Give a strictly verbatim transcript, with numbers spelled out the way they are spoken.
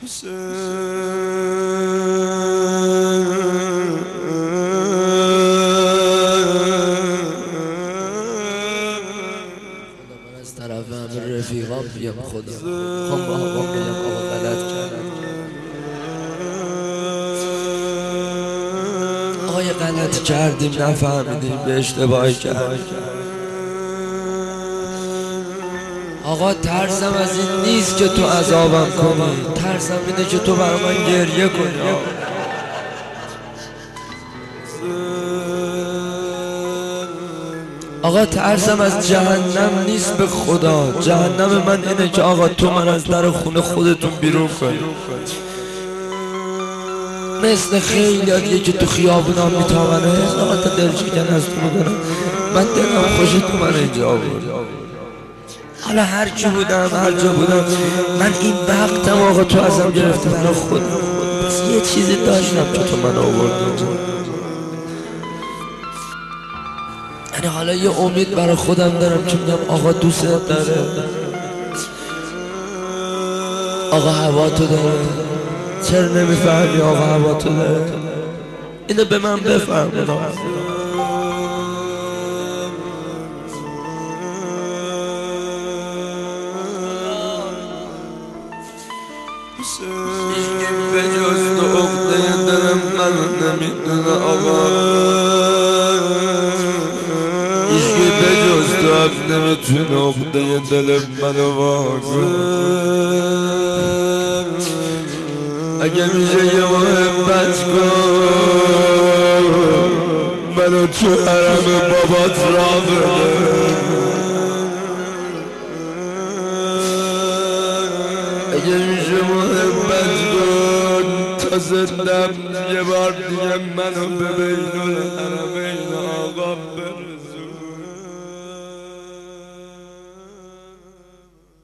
از طرف همه رفیقام بیم خدا خم با هوا بیم آقا غلط کردم آقا یه غلط کردیم نفهمیدیم به اشتباهی کردیم آقا ترسم از این نیست که تو عذابم کنی ترسم اینه که تو برای من گریه کنی آقا ترسم از جهنم نیست به خدا جهنم من اینه که آقا تو من از در خونه خودتون بیرون کنی مثل خیلی هاییه که تو خیابونم میتابنه آقا تا دلشکن از تو بودنم من دلم خوشی تو من اینجا بود حالا هر کی بودم هر جا بودم من این وقتم آقا تو ازم گرفته برای خودم بس یه چیزی داشتم که تو من آوردی یعنی حالا یه امید برای خودم دارم که میگم آقا دوست داره آقا هوا تو داره چرا نمیفهمی آقا هوا تو داره اینو به من بفهم هیچکی به جز تو عقده دلم منو نمیدونه آقا هیچکی به جز تو حق نمیتونه عقده دلم منو واگونه اگه میشه یه محبت کن منو تو حرم بابات را بده اگه میشه محبت کن تا زندم یه بار دیگه منو ببین